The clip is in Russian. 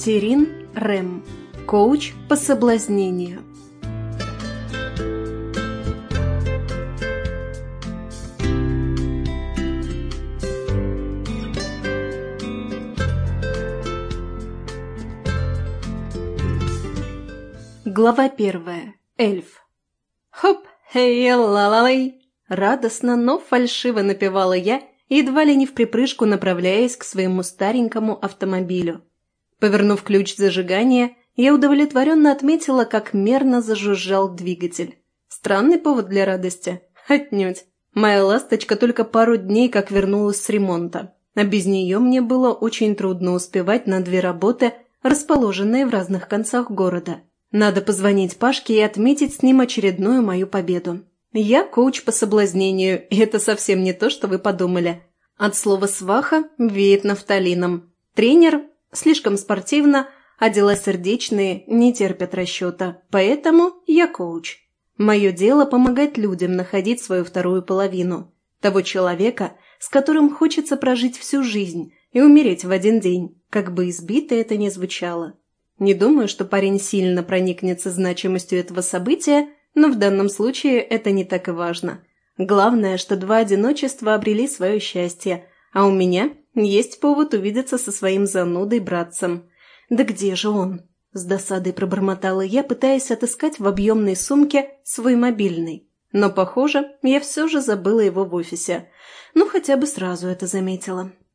Катерин Рэм. Коуч по соблазнению. Глава 1. Эльф. Хоп, хей, ла-ла-лей. Радостно, но фальшиво напевала я, едва ли не в припрыжку направляясь к своему старенькому автомобилю. Повернув ключ зажигания, я удовлетворенно отметила, как мерно зажужжал двигатель. Странный повод для радости? Отнюдь. Моя ласточка только пару дней как вернулась с ремонта, а без нее мне было очень трудно успевать на 2 работы, расположенные в разных концах города. Надо позвонить Пашке и отметить с ним очередную мою победу. Я коуч по соблазнению, и это совсем не то, что вы подумали. От слова «сваха» веет нафталином. Тренер слишком спортивно, а дела сердечные не терпят расчета, поэтому я коуч. Мое дело помогать людям находить свою вторую половину, того человека, с которым хочется прожить всю жизнь и умереть в один день, как бы избито это ни звучало. Не думаю, что парень сильно проникнется значимостью этого события, но в данном случае это не так и важно. Главное, что 2 одиночества обрели свое счастье, а у меня есть повод увидеться со своим занудой-братцем. «Да где же он?» – с досадой пробормотала я, пытаясь отыскать в объемной сумке свой мобильный. Но, похоже, я все же забыла его в офисе. Ну, хотя бы сразу это заметила.